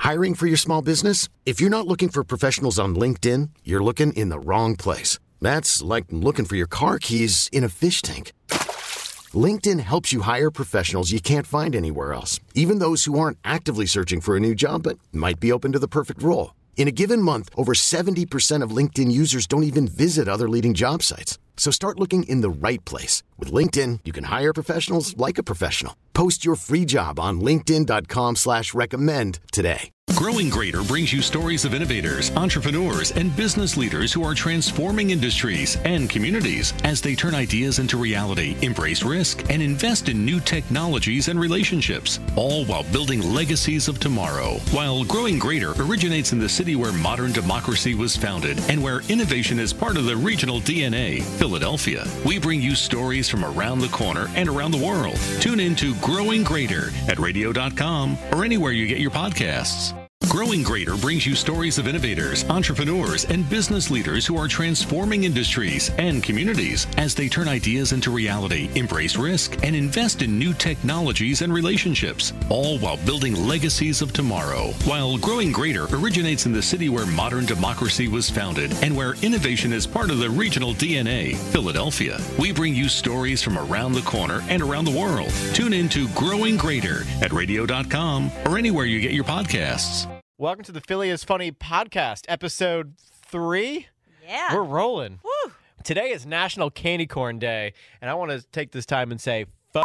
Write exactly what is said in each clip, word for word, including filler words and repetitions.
Hiring for your small business? If you're not looking for professionals on LinkedIn, you're looking in the wrong place. That's like looking for your car keys in a fish tank. LinkedIn helps you hire professionals you can't find anywhere else, even those who aren't actively searching for a new job but might be open to the perfect role. In a given month, over seventy percent of LinkedIn users don't even visit other leading job sites. So start looking in the right place. With LinkedIn, you can hire professionals like a professional. Post your free job on linkedin.com slash recommend today. Growing Greater brings you stories of innovators, entrepreneurs, and business leaders who are transforming industries and communities as they turn ideas into reality, embrace risk, and invest in new technologies and relationships, all while building legacies of tomorrow. While Growing Greater originates in the city where modern democracy was founded and where innovation is part of the regional D N A, Philadelphia, we bring you stories from around the corner and around the world. Tune in to Growing Greater at radio dot com or anywhere you get your podcasts. Growing Greater brings you stories of innovators, entrepreneurs, and business leaders who are transforming industries and communities as they turn ideas into reality, embrace risk, and invest in new technologies and relationships, all while building legacies of tomorrow. While Growing Greater originates in the city where modern democracy was founded and where innovation is part of the regional D N A, Philadelphia, we bring you stories from around the corner and around the world. Tune in to Growing Greater at radio dot com or anywhere you get your podcasts. Welcome to the Philly is Funny podcast, episode three. Yeah. We're rolling. Woo. Today is National Candy Corn Day, and I want to take this time and say, fuck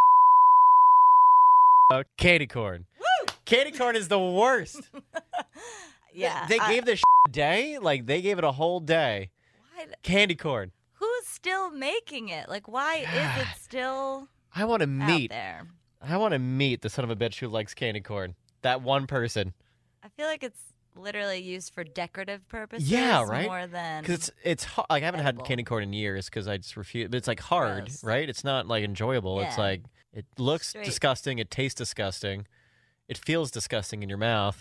candy corn. Woo. Candy corn is the worst. Yeah. They I- gave this day, like they gave it a whole day. Why, Candy corn. who's still making it? Like, why is it still I want to out meet. there? I want to meet the son of a bitch who likes candy corn. That one person. I feel like it's literally used for decorative purposes. Yeah, right? More than Because it's it's ho- like I haven't edible. had candy corn in years because I just refuse. But it's like hard, Gross. right? It's not like enjoyable. It's Yeah. like it looks Straight. disgusting. It tastes disgusting. It feels disgusting in your mouth.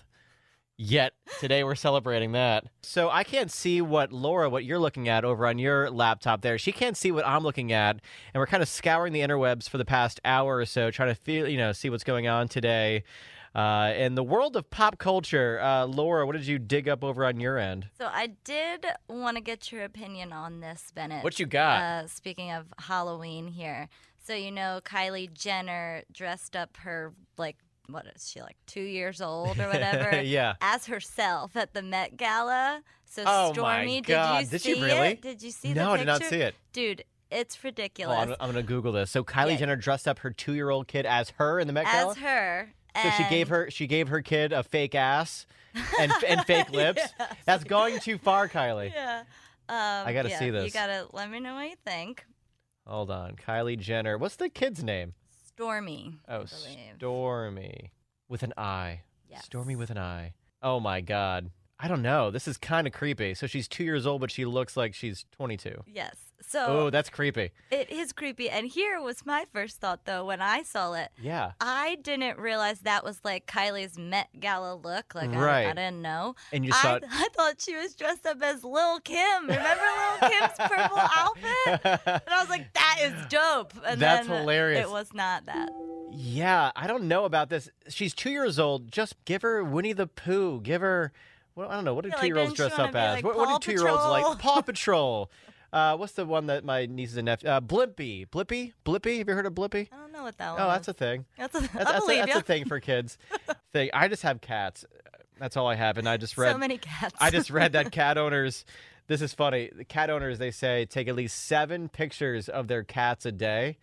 Yet today we're celebrating that. So I can't see what Laura, what you're looking at over on your laptop there. She can't see what I'm looking at, and we're kind of scouring the interwebs for the past hour or so, trying to feel, you know, see what's going on today. Uh, in the world of pop culture, uh, Laura, what did you dig up over on your end? So I did want to get your opinion on this, Bennett. What you got? Uh, speaking of Halloween here. So, you know, Kylie Jenner dressed up her, like, what is she, like two years old or whatever? Yeah. As herself at the Met Gala. So, Oh, my Stormy, God. did you Did see she really? it? Did you see No, the I did not picture? see it. Dude, it's Oh, ridiculous. I'm, I'm going to Google this. So Kylie Yeah. Jenner dressed up her two-year-old kid as her in the Met Gala? As her. So she gave and- her she gave her kid a fake ass and and fake lips. Yes. That's going too far, Kylie. Yeah. Um, I gotta yeah, see You this. gotta let me know what you think. Hold on, Kylie Jenner. What's the kid's name? Stormy. I Oh, believe. Stormy with an I. Yes. Stormy with an I. Oh my God. I don't know. This is kind of creepy. So she's two years old, but she looks like she's twenty-two. Yes. So Oh, that's creepy. it is creepy. And here was my first thought, though, when I saw it. Yeah. I didn't realize that was like Kylie's Met Gala look. Like, Right. I, I didn't know. And you I, saw it. I thought she was dressed up as Lil' Kim. Remember Lil' Kim's purple outfit? And I was like, that is dope. And That's then hilarious. It was not that. Yeah, I don't know about this. She's two years old. Just give her Winnie the Pooh. Give her, well, I don't know. What do Yeah, like, two-year-olds didn't dress you wanna up be as? like what, what Paw do two-year-olds Patrol? like? Paw Patrol. Uh, what's the one that my nieces and nephews? Uh, Blimpy. Blippy? Blippy? Have you heard of Blippy? I don't know what that one Oh, is. that's a thing. That's a, That's, I that's, a, believe that's you. a thing for kids. thing. I just have cats. That's all I have. And I just read. So many cats. I just read that cat owners. This is funny. The cat owners, they say, take at least seven pictures of their cats a day.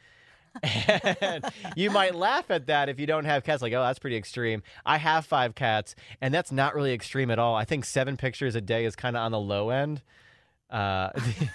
And you might laugh at that if you don't have cats. Like, oh, that's pretty extreme. I have five cats, and that's not really extreme at all. I think seven pictures a day is kind of on the low end. Uh,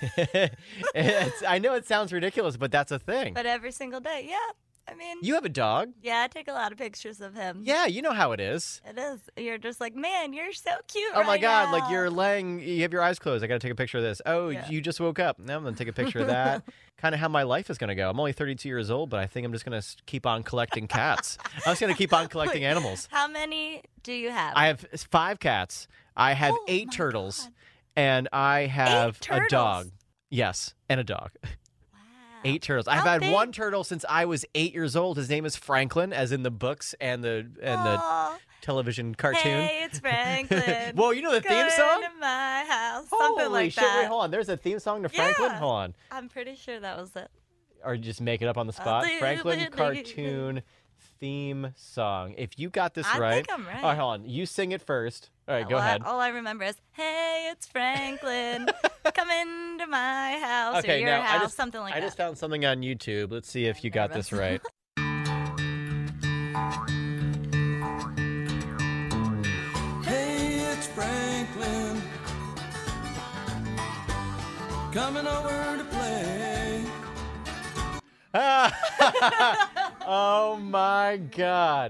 it's, I know it sounds ridiculous, but that's a thing. But every single day, yeah. I mean, You have a dog. yeah, I take a lot of pictures of him. Yeah, you know how it is. It is. You're just like, man, you're so cute. Oh my right God, like now." you're laying, you have your eyes closed. I got to take a picture of this. Oh, Yeah. you just woke up. Now I'm going to take a picture of that. Kind of how my life is going to go. I'm only thirty-two years old, but I think I'm just going to keep on collecting cats. I'm just going to keep on collecting Wait, animals. How many do you have? I have five cats. I have Oh eight my turtles, God. and I have a turtles? dog. Yes, and a dog. Wow. Eight turtles. I've How had big? one turtle since I was eight years old. His name is Franklin, as in the books and the and the Aw. television cartoon. Hey, it's Franklin. Whoa, you know the theme Going song? to my house. Something Holy like shit, that. wait, hold on. There's a theme song to Franklin? Yeah. Hold on. I'm pretty sure that was it. Or you just make it up on the spot. do, Franklin do, do. cartoon theme song. If you got this I right. think I'm right. All right, hold on. You sing it first. All right, go All I- ahead. all I remember is, hey, it's Franklin. Come into my house or Okay, your now house. I just something like I that. just found something on YouTube. Let's see if I'm you got this nervous. right. Hey, it's Franklin, coming over to play. Oh my God.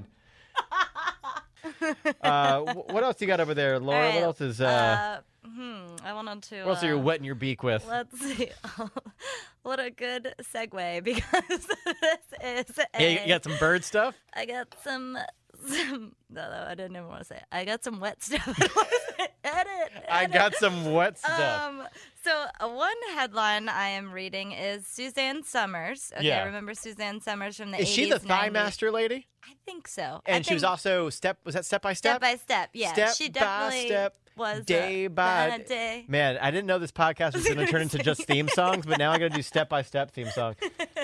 Uh, wh- what else you got over there, Laura? All What right, us is? Uh, uh, hmm, I wanted to. what else are you uh, wetting your beak with? Let's see. What a good segue, because this is a, Yeah, you you got some bird stuff. I got some, some no, no, I didn't even want to say it. I got some wet stuff. I don't wanna say it. edit, I edit. got some wet stuff. Um, so uh, one headline I am reading is Suzanne Summers. Okay, Yeah. remember Suzanne Summers from the Is eighties, she the thigh nineties? master lady? I think so. I And she was think also step. Was that step by step step? by step. Yeah, Step she by definitely step, was day uh, by a day. Man, I didn't know this podcast was going to turn into just theme songs, but now I got to do step by step theme song.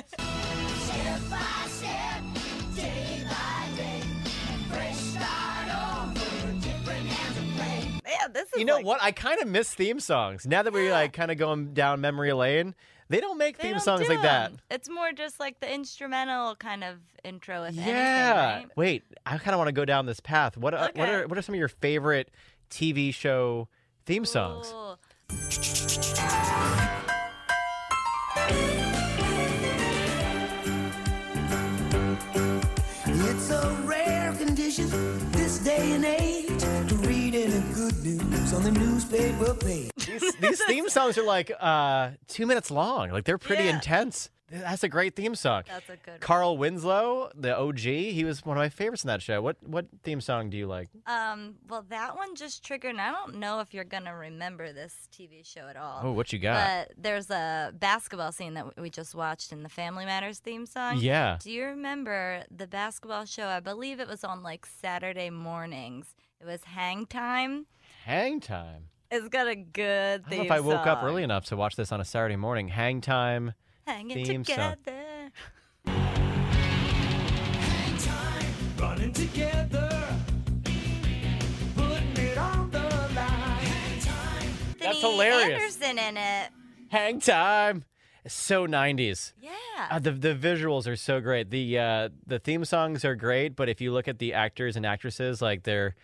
Yeah, this is You know like, what? I kind of miss theme songs. Now that we're Yeah. like kind of going down memory lane, they don't make they theme don't songs do like that. 'em. It's more just like the instrumental kind of intro, if Yeah. anything, right? Wait, I kind of want to go down this path. What uh, what Okay. are what are some of your favorite T V show theme songs? Ooh. It's a rare condition this day and age to read any good news on the newspaper page. These, these theme songs are like uh, two minutes long. Like they're pretty Yeah. intense. That's a great theme song. That's a good one. Carl Winslow, the O G, he was one of my favorites in that show. What what theme song do you like? Um, well, that one just triggered, and I don't know if you're gonna remember this T V show at all. Oh, what you got? But there's a basketball scene that we just watched in the Family Matters theme song. Yeah. Do you remember the basketball show? I believe it was on like Saturday mornings. It was Hang Time. Hang Time. It's got a good I theme don't know if I woke up song. early enough to watch this on a Saturday morning. Hang Time. Hanging theme song. together. Running together, putting it on the line. That's Vinny hilarious. Anderson in it. Hang Time. It's so nineties. Yeah. Uh, the the visuals are so great. The uh, the theme songs are great, but if you look at the actors and actresses, like they're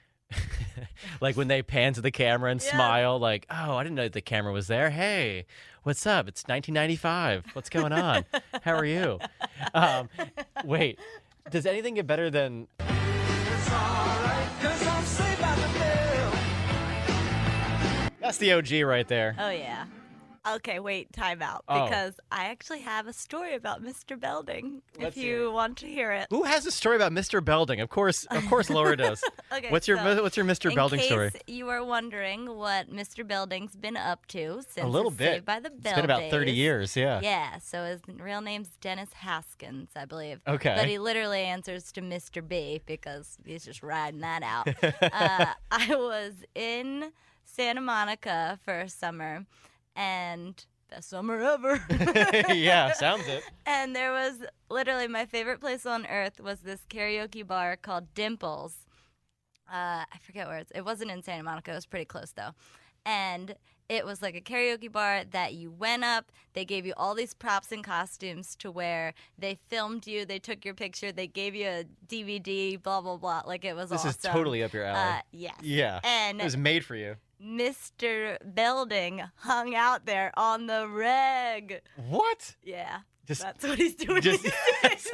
like when they pan to the camera and Yeah. smile, like, oh, I didn't know the camera was there. Hey, what's up? It's nineteen ninety-five. What's going on? How are you? Um, wait, does anything get better than? It's alright, 'cause I'm saved by the bell. That's the O G right there. Oh yeah. Okay, wait, time out. Oh. Because I actually have a story about Mister Belding, Let's if hear you want to hear it. Who has a story about Mister Belding? Of course, of course, Laura does. Okay, What's your so What's your Mister in Belding case story? you are wondering what Mister Belding's been up to since A little his bit. Saved by the Bell It's been about thirty days. years. Yeah. Yeah, so his real name's Dennis Haskins, I believe. Okay. But he literally answers to Mister B because he's just riding that out. uh, I was in Santa Monica for a summer, and best summer ever. yeah, sounds it. And there was literally my favorite place on earth was this karaoke bar called Dimples. Uh, I forget where it's. It wasn't in Santa Monica. It was pretty close though, and it was like a karaoke bar that you went up. They gave you all these props and costumes to wear. They filmed you. They took your picture. They gave you a D V D. Blah blah blah. Like it was This awesome. is totally up your alley. Uh, yes. yeah. And It was made for you. Mister Belding hung out there on the reg. What? Yeah. Just- that's what he's doing. just- these days.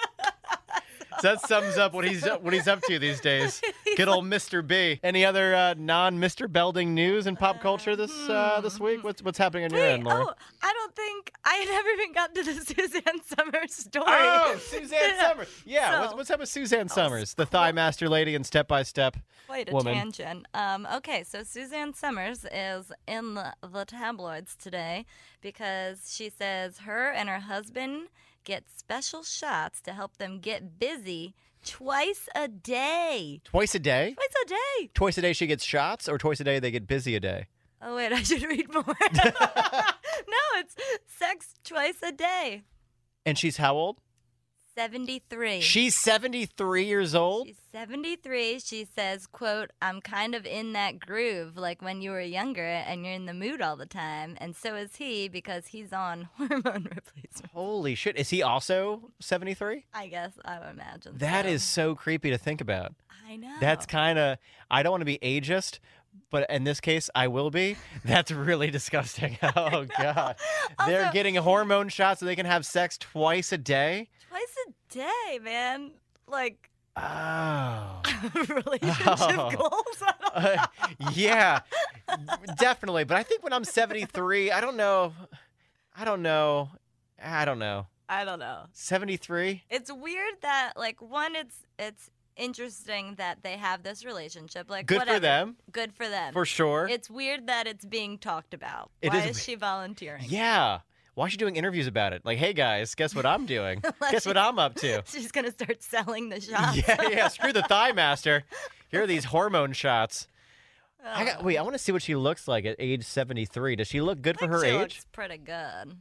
So that sums up what he's what he's up to these days. Good old Mister B. Any other uh, non Mister Belding news in pop culture this uh, this week? What's what's happening on your Wait, end, Laura? oh, I don't think I had never even gotten to the Suzanne Summers story. Oh, Suzanne Summers. Yeah, So- what's, what's up with Suzanne Summers, the thigh master lady and Step by Step Quite a woman? tangent. Um, okay, so Suzanne Summers is in the, the tabloids today because she says her and her husband get special shots to help them get busy Twice a day. Twice a day? Twice a day. Twice a day she gets shots, or twice a day they get busy a day? Oh, wait, I should read more. No, it's sex twice a day. And she's how old? seventy-three. She's seventy-three years old? She's seventy-three. She says, quote, I'm kind of in that groove like when you were younger and you're in the mood all the time. And so is he because he's on hormone replacement. Holy shit. Is he also seventy-three? I guess I would imagine. That so. is so creepy to think about. I know. That's kind of, I don't want to be ageist, but in this case, I will be. That's really disgusting. Oh, God. They're Also- getting hormone shots so they can have sex twice a day? Twice a day, man. Like, Oh. relationship Oh. goals? I don't know. Uh, yeah, definitely. But I think when I'm seventy-three, I don't know. I don't know. I don't know. I don't know. seventy-three? It's weird that, like, one, it's it's interesting that they have this relationship. Like, Good whatever. for them, Good for them. for sure. It's weird that it's being talked about. It Why is is, we- she volunteering? Yeah. Why is she doing interviews about it? Like, hey, guys, guess what I'm doing? Like Guess what I'm up to? She's gonna start selling the shots. Yeah, yeah. Screw the Thigh Master. Here are these hormone shots. I Oh. got, wait, I want to see what she looks like at age seventy-three. Does she look good I for think her she age? looks pretty good.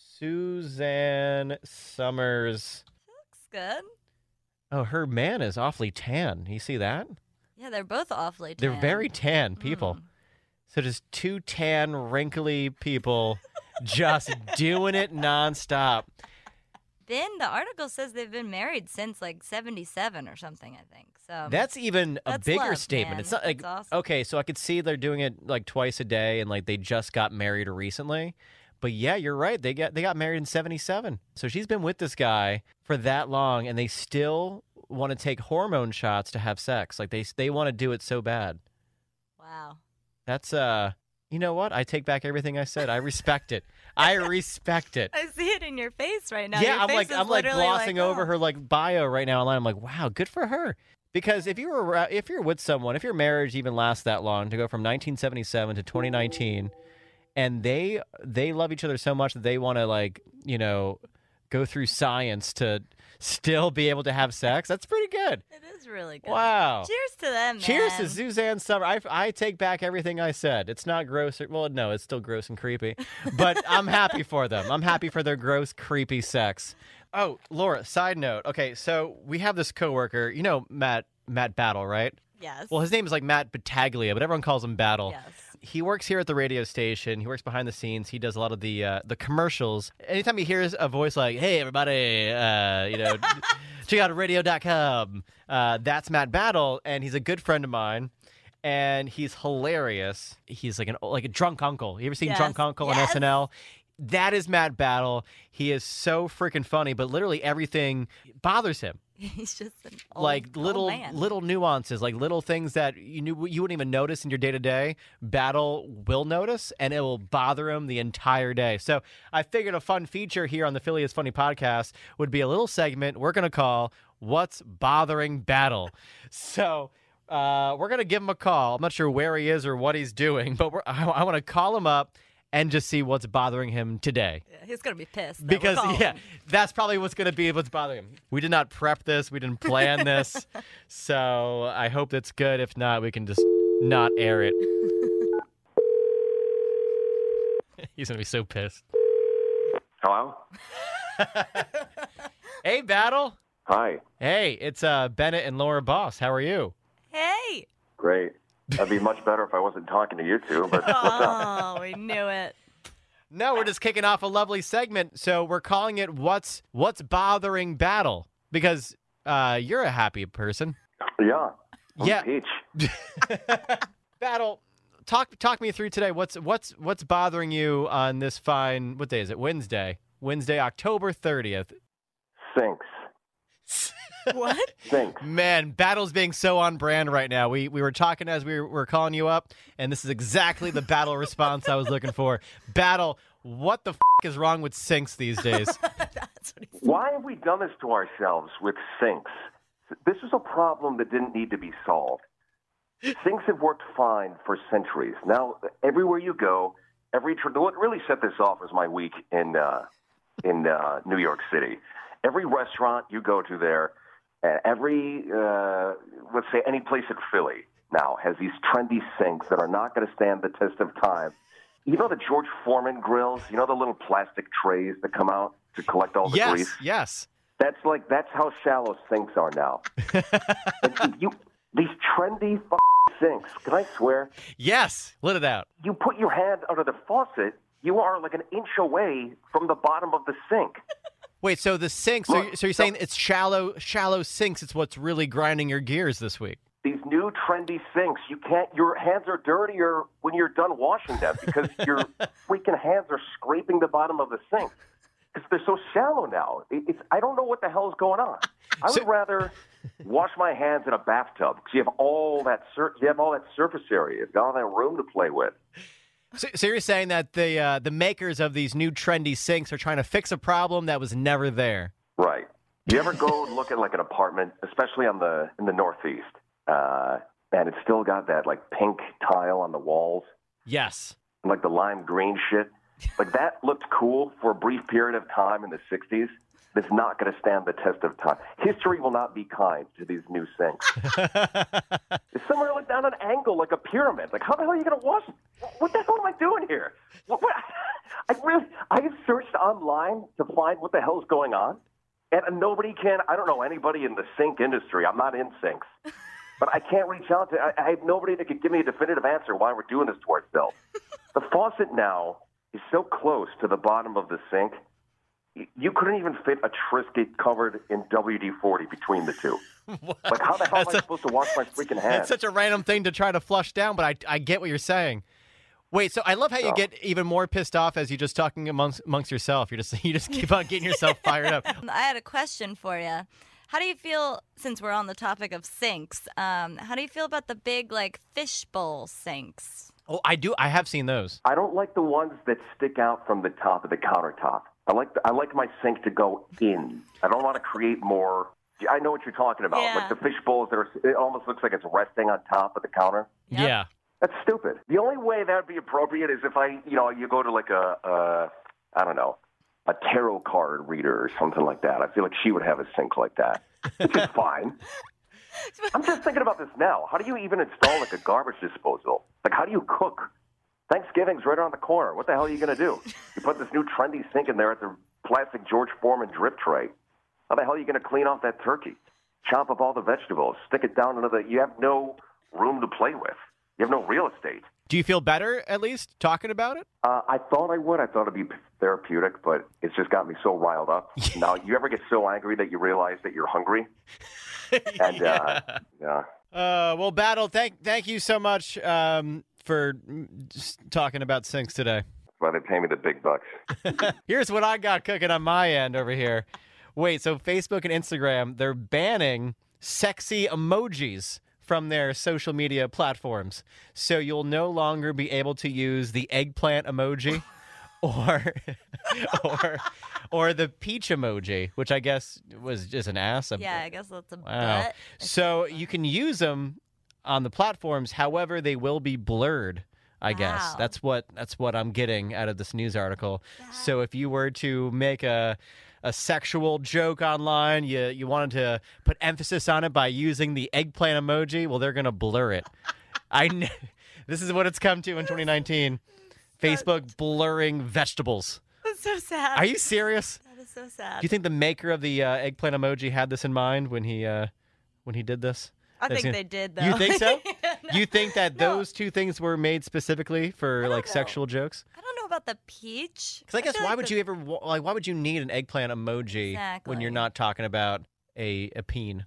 Suzanne Summers. Looks good. Oh, her man is awfully tan. You see that? Yeah, they're both awfully tan. They're very tan people. Mm. So just two tan, wrinkly people just doing it nonstop. Then the article says they've been married since like seventy-seven or something, I think. So That's even a That's bigger love, statement. man. It's not like, That's awesome. okay, so I could see they're doing it like twice a day and like they just got married recently. But yeah, you're right. They got they got married in seventy-seven. So she's been with this guy for that long and they still want to take hormone shots to have sex. Like they they want to do it so bad. wow. That's uh you know what? I take back everything I said. I respect it. I respect it. I see it in your face right now. Yeah, Your I'm face like is I'm like literally glossing like, over oh. her like bio right now online. I'm like, wow, good for her. Because if you were uh, if you're with someone, if your marriage even lasts that long, to go from nineteen seventy-seven to twenty nineteen, and they they love each other so much that they want to like you know go through science to still be able to have sex, that's pretty good. It is really good. Wow. Cheers to them, man. Cheers to Suzanne Summer. I, I take back everything I said. It's not gross. Or, well, no, it's still gross and creepy. But I'm happy for them. I'm happy for their gross, creepy sex. Oh, Laura, side note. Okay, so we have this coworker. You know Matt Matt Battle, right? Yes. Well, his name is like Matt Battaglia, but everyone calls him Battle. Yes. He works here at the radio station. He works behind the scenes. He does a lot of the uh, the commercials. Anytime he hears a voice like, "Hey, everybody, uh, you know, check out radio dot com," uh, that's Matt Battle, and he's a good friend of mine. And he's hilarious. He's like an like a drunk uncle. You ever seen Yes. Drunk Uncle on Yes. S N L? That is Matt Battle. He is so freaking funny, but literally everything bothers him. He's just an old, like old little man. little nuances, like little things that you knew you wouldn't even notice in your day to day. Battle will notice, and it will bother him the entire day. So I figured a fun feature here on the Philly is Funny podcast would be a little segment we're gonna call "What's Bothering Battle." So uh, we're gonna give him a call. I'm not sure where he is or what he's doing, but we're, I, I want to call him up and just see what's bothering him today. Yeah, he's gonna be pissed. that we're Because, calling yeah, him. that's probably what's going to be what's bothering him. We did not prep this. We didn't plan this. So I hope that's good. If not, we can just not air it. He's going to be so pissed. Hello? Hey, Battle. Hi. Hey, it's uh, Bennett and Laura Boss. How are you? Hey. Great. That'd be much better if I wasn't talking to you two, but what's up? Oh, we knew it. No, we're just kicking off a lovely segment. So we're calling it What's What's Bothering Battle? Because uh, you're a happy person. Yeah. I'm Yeah. Peach. Battle, talk talk me through today. What's what's what's bothering you on this fine, what day is it? Wednesday. Wednesday, October thirtieth. Sinks. What? Sinks. Man, Battle's being so on brand right now. We we were talking as we were, were calling you up, and this is exactly the Battle response I was looking for. Battle, what the f*** is wrong with sinks these days? That's what he said. Why have we done this to ourselves with sinks? This is a problem that didn't need to be solved. Sinks have worked fine for centuries. Now, everywhere you go, every tr- what really set this off was my week in uh, in uh, New York City. Every restaurant you go to there, And every, uh, let's say, any place in Philly now has these trendy sinks that are not going to stand the test of time. You know the George Foreman grills? You know the little plastic trays that come out to collect all the yes, grease? Yes, That's like that's how shallow sinks are now. And you, these trendy f- sinks. Can I swear? yes. Let it out. You put your hand under the faucet, you are like an inch away from the bottom of the sink. Wait, so the sinks? So, Look, you're- so you're saying it's shallow, shallow sinks? It's what's really grinding your gears this week. These new trendy sinks, you can't. Your hands are dirtier when you're done washing them because your freaking hands are scraping the bottom of the sink because they're so shallow now. It, it's I don't know what the hell is going on. I So- would rather wash my hands in a bathtub because you have all that sur- you have all that surface area, you've got all that room to play with. So, so you're saying that the uh, the makers of these new trendy sinks are trying to fix a problem that was never there? Right. You ever go look at like an apartment, especially on the in the Northeast, uh, and it's still got that like pink tile on the walls, Yes. and, like the lime green shit? Like that looked cool for a brief period of time in the sixties. It's not going to stand the test of time. History will not be kind to these new sinks. It's somewhere like down an angle, like a pyramid. Like, how the hell are you going to wash? What the hell am I doing here? What, what? I really, I have searched online to find what the hell is going on, and nobody can. I don't know anybody in the sink industry. I'm not in sinks, but I can't reach out to. I, I have nobody that could give me a definitive answer why we're doing this to ourselves. The faucet now is so close to the bottom of the sink. You couldn't even fit a Triscuit covered in W D forty between the two. Like, how the hell That's am I a- supposed to wash my freaking hands? It's such a random thing to try to flush down, but I, I get what you're saying. Wait, so I love how you Oh. get even more pissed off as you're just talking amongst amongst yourself. You're just you just keep on getting yourself fired up. I had a question for you. How do you feel, since we're on the topic of sinks, um, how do you feel about the big, like, fishbowl sinks? Oh, I do. I have seen those. I don't like the ones that stick out from the top of the countertop. I like the, I like my sink to go in. I don't want to create more. I know what you're talking about. Yeah. Like the fish bowls that are. It almost looks like it's resting on top of the counter. Yep. Yeah. That's stupid. The only way that would be appropriate is if I, you know, you go to like a, a I don't know, a tarot card reader or something like that. I feel like she would have a sink like that, which is fine. I'm just thinking about this now. How do you even install like a garbage disposal? Like, how do you cook? Thanksgiving's right around the corner. What the hell are you going to do? You put this new trendy sink in there at the plastic George Foreman drip tray. How the hell are you going to clean off that turkey? Chop up all the vegetables. Stick it down into the... You have no room to play with. You have no real estate. Do you feel better, at least, talking about it? Uh, I thought I would. I thought it'd be therapeutic, but it's just got me so riled up. Now, you ever get so angry that you realize that you're hungry? And, uh, yeah. Uh, well, Battle, thank thank you so much um, for mm, just talking about sinks today. That's why they pay me the big bucks. Here's what I got cooking on my end over here. Wait, so Facebook and Instagram, they're banning sexy emojis from their social media platforms. So you'll no longer be able to use the eggplant emoji or or or the peach emoji, which I guess was just an ass. Yeah, I guess that's a Wow. butt. It's So fun. you can use them on the platforms, however, they will be blurred. I guess Wow. that's what that's what I'm getting out of this news article. So if you were to make a a sexual joke online, you you wanted to put emphasis on it by using the eggplant emoji, well, they're gonna blur it. I kn- this is what it's come to in twenty nineteen. Facebook blurring vegetables. That's so sad. Are you serious? That is so sad. Do you think the maker of the uh, eggplant emoji had this in mind when he uh, when he did this? I That's think gonna- they did, though. You think so? No. You think that No. those two things were made specifically for don't like know. sexual jokes? I don't know about the peach. Because I guess feel why like would the- you ever wa- like why would you need an eggplant emoji when you're Exactly. not talking about a a peen?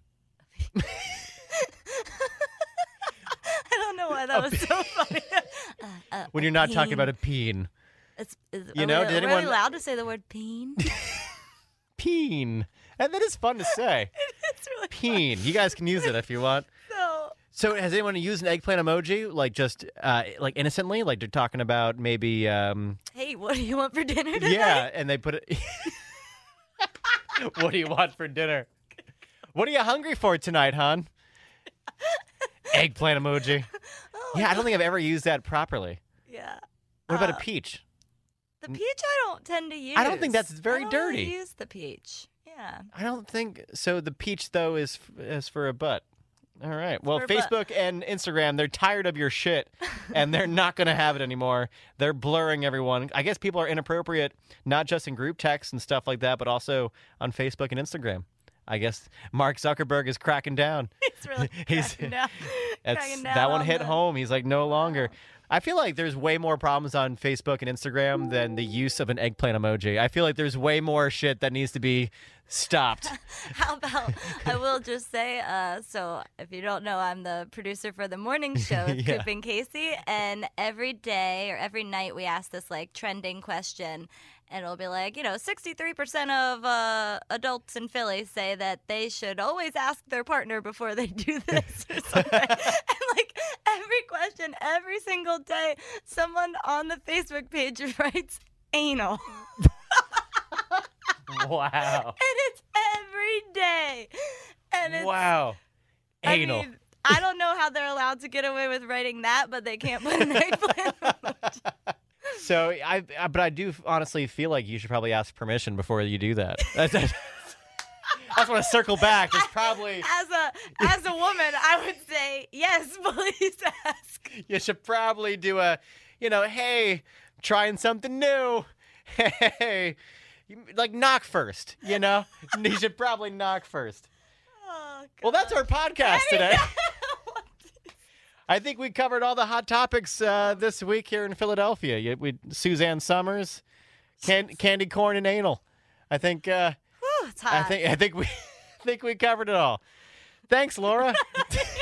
I don't know why that was so funny. uh, uh, When a you're not talking peen. about a peen. It's, is, You are know, we, did are we anyone- allowed to say the word peen? Peen. And that is fun to say. It's really Peen. You guys can use it if you want. so. So has anyone used an eggplant emoji like just uh, like innocently? Like they're talking about maybe um, Hey, what do you want for dinner tonight? yeah, and they put it. What do you want for dinner? What are you hungry for tonight, hon? Eggplant emoji. Oh, Yeah, I don't think I've ever used that properly. yeah. What about a Uh, peach? The peach I don't tend to use. I don't think that's very I don't dirty. Really use the peach. Yeah. Yeah. I don't think so. The peach though is is for a butt. All right. Well, For a butt. Facebook and Instagram, they're tired of your shit, and they're not going to have it anymore. They're blurring everyone. I guess people are inappropriate, not just in group texts and stuff like that, but also on Facebook and Instagram. I guess Mark Zuckerberg is cracking down. He's really He's- cracking down. That's, Cracking down that one on hit the- home. He's like, no longer. I feel like there's way more problems on Facebook and Instagram than the use of an eggplant emoji. I feel like there's way more shit that needs to be stopped. How about I will just say, uh, so if you don't know, I'm the producer for the morning show with Yeah. Coop and Casey, and every day or every night we ask this like trending question, and it'll be like, you know, sixty-three percent of uh, adults in Philly say that they should always ask their partner before they do this or something. And like every question, every single day, someone on the Facebook page writes anal. Wow. And it's every day. And it's, Wow. I Anal. mean, I don't know how they're allowed to get away with writing that, but they can't put an eggplant emoji. So I, I, but I do honestly feel like you should probably ask permission before you do that. That's, that's, I just want to circle back. There's probably As a as a woman, I would say yes, please ask. you should probably do a, you know, hey, trying something new. Hey, you- like knock first. You know, you should probably knock first. Oh, Well, that's our podcast today. God. I think we covered all the hot topics uh, this week here in Philadelphia. You- We Suzanne Summers, can, candy corn, and anal. I think. Uh, Whew, it's hot. I think. I think we. think we covered it all. Thanks, Laura.